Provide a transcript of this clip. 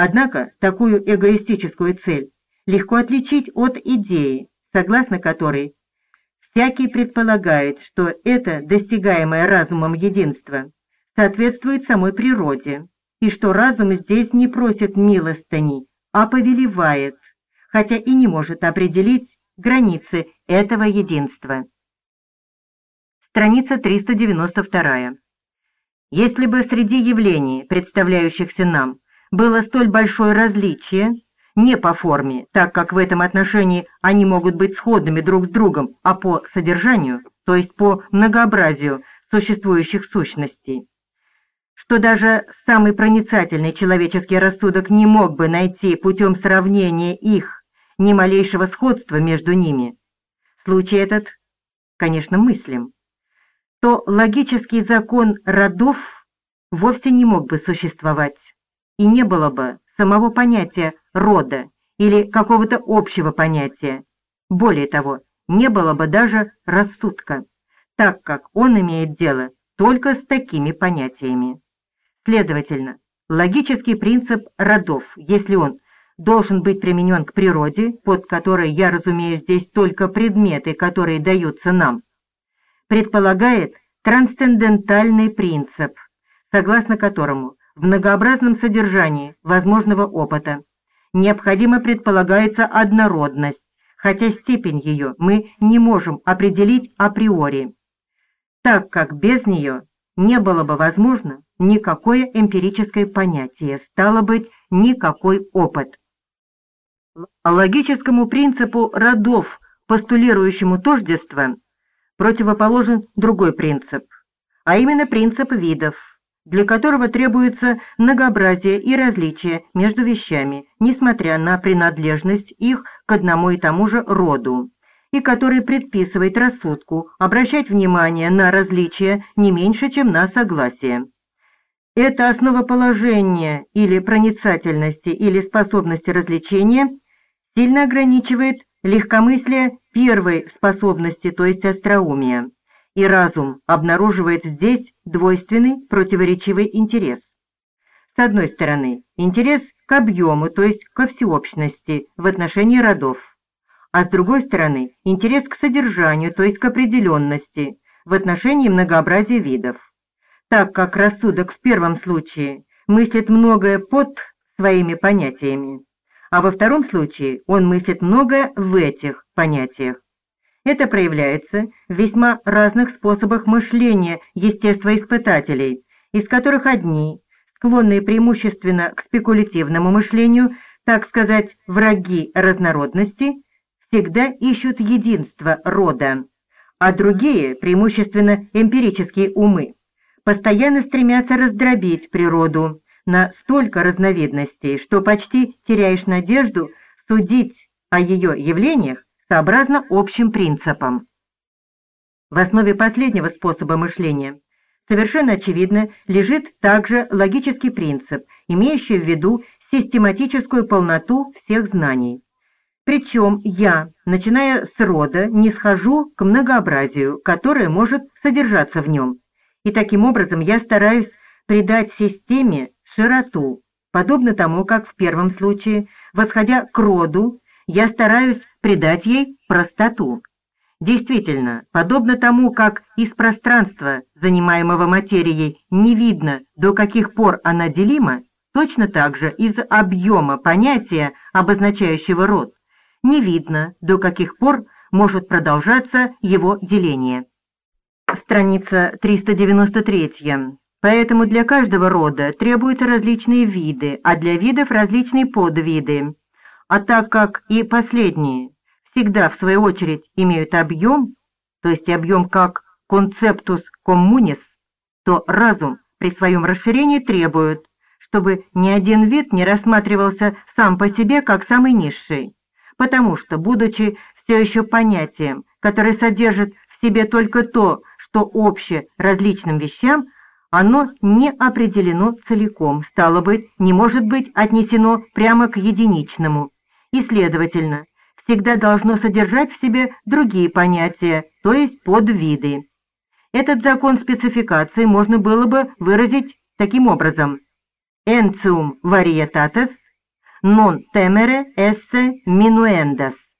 Однако такую эгоистическую цель легко отличить от идеи, согласно которой всякий предполагает, что это достигаемое разумом единство соответствует самой природе, и что разум здесь не просит милостыни, а повелевает, хотя и не может определить границы этого единства. Страница 392. Если бы среди явлений, представляющихся нам, было столь большое различие, не по форме, так как в этом отношении они могут быть сходными друг с другом, а по содержанию, то есть по многообразию существующих сущностей, что даже самый проницательный человеческий рассудок не мог бы найти путем сравнения их ни малейшего сходства между ними. Случай этот, конечно, мыслим, то логический закон родов вовсе не мог бы существовать, и не было бы самого понятия рода или какого-то общего понятия. Более того, не было бы даже рассудка, так как он имеет дело только с такими понятиями. Следовательно, логический принцип родов, если он должен быть применен к природе, под которой я разумею здесь только предметы, которые даются нам, предполагает трансцендентальный принцип, согласно которому в многообразном содержании возможного опыта необходимо предполагается однородность, хотя степень ее мы не можем определить априори, так как без нее не было бы возможно никакое эмпирическое понятие, стало быть, никакой опыт. Логическому принципу родов, постулирующему тождество, противоположен другой принцип, а именно принцип видов, для которого требуется многообразие и различие между вещами, несмотря на принадлежность их к одному и тому же роду, и который предписывает рассудку обращать внимание на различия не меньше, чем на согласие. Это основоположение или проницательности или способности развлечения сильно ограничивает легкомыслие первой способности, то есть остроумия, и разум обнаруживает здесь двойственный противоречивый интерес. С одной стороны, интерес к объему, то есть ко всеобщности в отношении родов, а с другой стороны, интерес к содержанию, то есть к определенности в отношении многообразия видов. Так как рассудок в первом случае мыслит многое под своими понятиями, а во втором случае он мыслит многое в этих понятиях. Это проявляется в весьма разных способах мышления естествоиспытателей, из которых одни, склонные преимущественно к спекулятивному мышлению, так сказать, враги разнородности, всегда ищут единство рода, а другие, преимущественно эмпирические умы, постоянно стремятся раздробить природу на столько разновидностей, что почти теряешь надежду судить о ее явлениях сообразно общим принципам. В основе последнего способа мышления совершенно очевидно лежит также логический принцип, имеющий в виду систематическую полноту всех знаний. Причем я, начиная с рода, не схожу к многообразию, которое может содержаться в нем, и таким образом я стараюсь придать системе широту, подобно тому, как в первом случае, восходя к роду, я стараюсь придать ей простоту. Действительно, подобно тому, как из пространства, занимаемого материей, не видно, до каких пор она делима, точно так же из объема понятия, обозначающего род, не видно, до каких пор может продолжаться его деление. Страница 393. Поэтому для каждого рода требуются различные виды, а для видов различные подвиды. А так как и последние всегда, в свою очередь, имеют объем, то есть объем как conceptus communis, то разум при своем расширении требует, чтобы ни один вид не рассматривался сам по себе как самый низший, потому что, будучи все еще понятием, которое содержит в себе только то, что обще различным вещам, оно не определено целиком, стало быть, не может быть отнесено прямо к единичному, и, следовательно, всегда должно содержать в себе другие понятия, то есть подвиды. Этот закон спецификации можно было бы выразить таким образом: entium varietatis non temere esse minuendas.